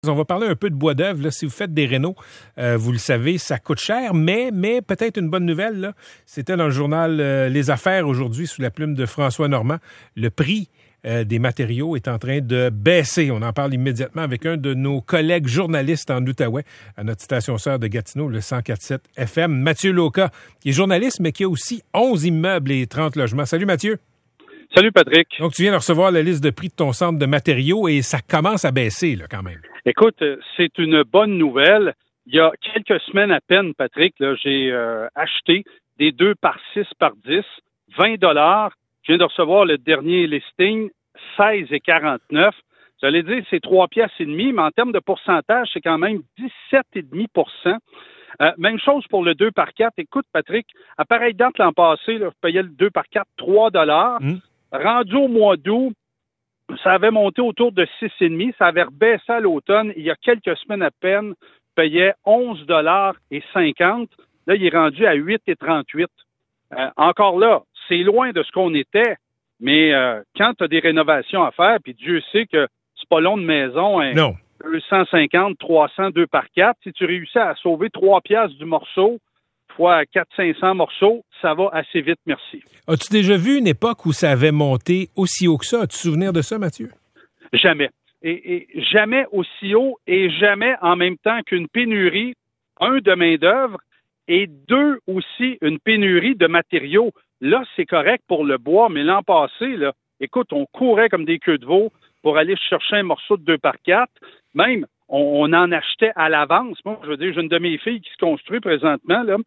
On va parler un peu de bois d'œuvre. Là. Si vous faites des rénaux, vous le savez, ça coûte cher, mais peut-être une bonne nouvelle. Là, c'était dans le journal Les Affaires aujourd'hui, sous la plume de François Normand. Le prix des matériaux est en train de baisser. On en parle immédiatement avec un de nos collègues journalistes en Outaouais, à notre station sœur de Gatineau, le 104.7 FM, Mathieu Lauca, qui est journaliste, mais qui a aussi 11 immeubles et 30 logements. Salut Mathieu. Salut Patrick. Donc, tu viens de recevoir la liste de prix de ton centre de matériaux et ça commence à baisser là, quand même. Écoute, c'est une bonne nouvelle. Il y a quelques semaines à peine, Patrick, là, j'ai acheté des 2 par 6 par 10, 20 $. Je viens de recevoir le dernier listing, 16,49. J'allais dire c'est 3 piastres et demi, mais en termes de pourcentage, c'est quand même 17,5%. Même chose pour le 2 par 4. Écoute, Patrick, à pareille date l'an passé, là, je payais le 2 par 4 $3. Rendu au mois d'août, ça avait monté autour de 6,5. Ça avait rebaissé à l'automne. Il y a quelques semaines à peine, je payais 11,50 $. Là, il est rendu à 8,38. Encore là, c'est loin de ce qu'on était, mais quand tu as des rénovations à faire, puis Dieu sait que c'est pas long de maison, hein, non. 250, 300, 2 par 4, si tu réussis à sauver 3 piastres du morceau, fois 400-500 morceaux, ça va assez vite, merci. As-tu déjà vu une époque où ça avait monté aussi haut que ça? As-tu souvenir de ça, Mathieu? Jamais. Et jamais aussi haut et jamais en même temps qu'une pénurie, de main-d'œuvre et 2 aussi une pénurie de matériaux. Là, c'est correct pour le bois, mais l'an passé, là, écoute, on courait comme des queues de veau pour aller chercher un morceau de 2 par 4. Même, on en achetait à l'avance. Moi, je veux dire, j'ai une de mes filles qui se construit présentement, là,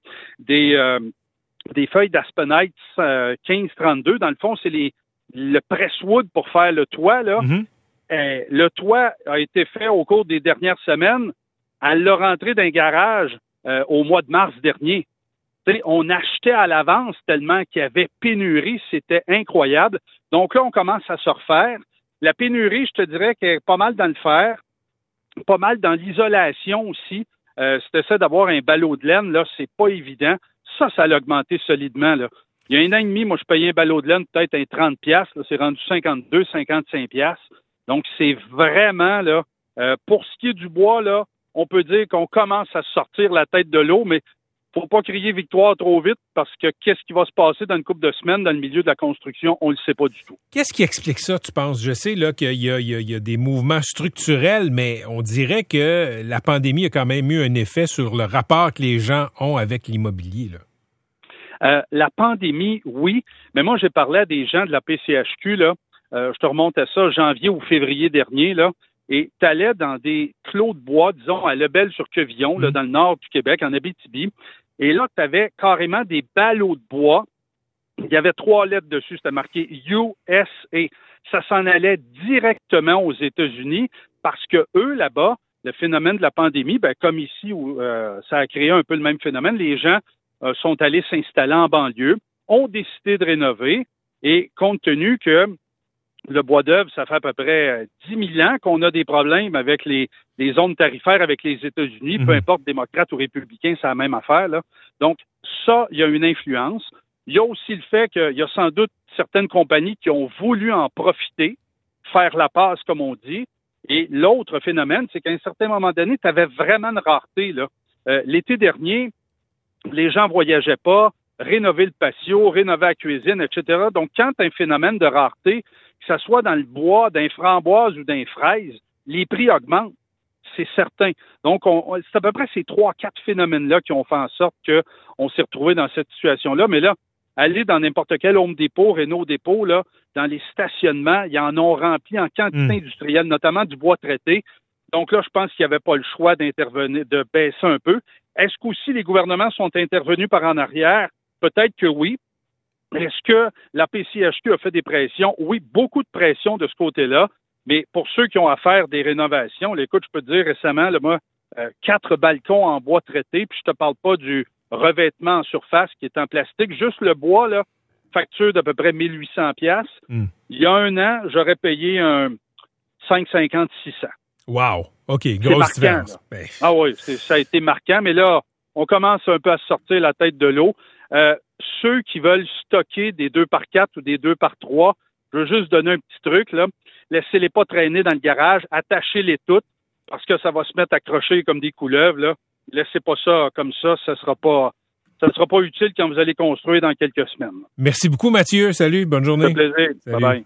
des feuilles d'Aspenite 1532. Dans le fond, c'est le presswood pour faire le toit, là. Mm-hmm. Le toit a été fait au cours des dernières semaines. Elle l'a rentré dans un garage au mois de mars dernier. T'sais, on achetait à l'avance tellement qu'il y avait pénurie. C'était incroyable. Donc là, on commence à se refaire. La pénurie, je te dirais qu'elle est pas mal dans le fer. Pas mal dans l'isolation aussi. C'était ça d'avoir un ballot de laine, là, c'est pas évident. Ça a augmenté solidement, là. Il y a 1 an et demi, moi, je payais un ballot de laine peut-être un 30 $, là, c'est rendu 52, 55 $. Donc, c'est vraiment, là, pour ce qui est du bois, là, on peut dire qu'on commence à sortir la tête de l'eau, mais faut pas crier victoire trop vite parce que qu'est-ce qui va se passer dans une couple de semaines dans le milieu de la construction, on le sait pas du tout. Qu'est-ce qui explique ça, tu penses? Je sais là qu'il y a des mouvements structurels, mais on dirait que la pandémie a quand même eu un effet sur le rapport que les gens ont avec l'immobilier, là. La pandémie, oui, mais moi, j'ai parlé à des gens de la PCHQ, là, je te remonte à ça, janvier ou février dernier, là, et tu allais dans des clos de bois, disons, à Lebel-sur-Quevillon, là, dans le nord du Québec, en Abitibi, et là, tu avais carrément des ballots de bois. Il y avait 3 lettres dessus, c'était marqué USA. Ça s'en allait directement aux États-Unis parce que eux, là-bas, le phénomène de la pandémie, ben, comme ici, où ça a créé un peu le même phénomène, les gens sont allés s'installer en banlieue, ont décidé de rénover et compte tenu que le bois d'œuvre, ça fait à peu près 10 000 ans qu'on a des problèmes avec les zones tarifaires avec les États-Unis, peu importe, démocrates ou républicains, c'est la même affaire, là. Donc, ça, il y a une influence. Il y a aussi le fait qu'il y a sans doute certaines compagnies qui ont voulu en profiter, faire la passe, comme on dit. Et l'autre phénomène, c'est qu'à un certain moment donné, tu avais vraiment une rareté, là. L'été dernier, les gens voyageaient pas, rénover le patio, rénover la cuisine, etc. Donc, quand tu as un phénomène de rareté, que ce soit dans le bois, d'un framboise ou d'un fraise, les prix augmentent, c'est certain. Donc, c'est à peu près ces 3-4 phénomènes-là qui ont fait en sorte qu'on s'est retrouvé dans cette situation-là. Mais là, aller dans n'importe quel Home Depot, Renault Depot, là, dans les stationnements, ils en ont rempli en quantité industrielle, notamment du bois traité. Donc là, je pense qu'il n'y avait pas le choix d'intervenir, de baisser un peu. Est-ce qu'aussi les gouvernements sont intervenus par en arrière? Peut-être que oui. Est-ce que la PCHQ a fait des pressions? Oui, beaucoup de pressions de ce côté-là. Mais pour ceux qui ont à faire des rénovations, là, écoute, je peux te dire récemment, là, moi, 4 balcons en bois traité, puis je te parle pas du revêtement en surface qui est en plastique. Juste le bois, là, facture d'à peu près 1800 $. Il y a 1 an, j'aurais payé un 5,50, 600. Wow! OK, grosse différence. Ah oui, ça a été marquant, mais là, on commence un peu à sortir la tête de l'eau. Ceux qui veulent stocker des 2 par 4 ou des 2 par 3, je veux juste donner un petit truc, là. Laissez-les pas traîner dans le garage, attachez-les toutes. parce que ça va se mettre à crocher comme des couleuvres, là. Laissez pas ça comme ça sera pas utile quand vous allez construire dans quelques semaines. Merci beaucoup, Mathieu. Salut, bonne journée. Ça fait plaisir. Bye-bye.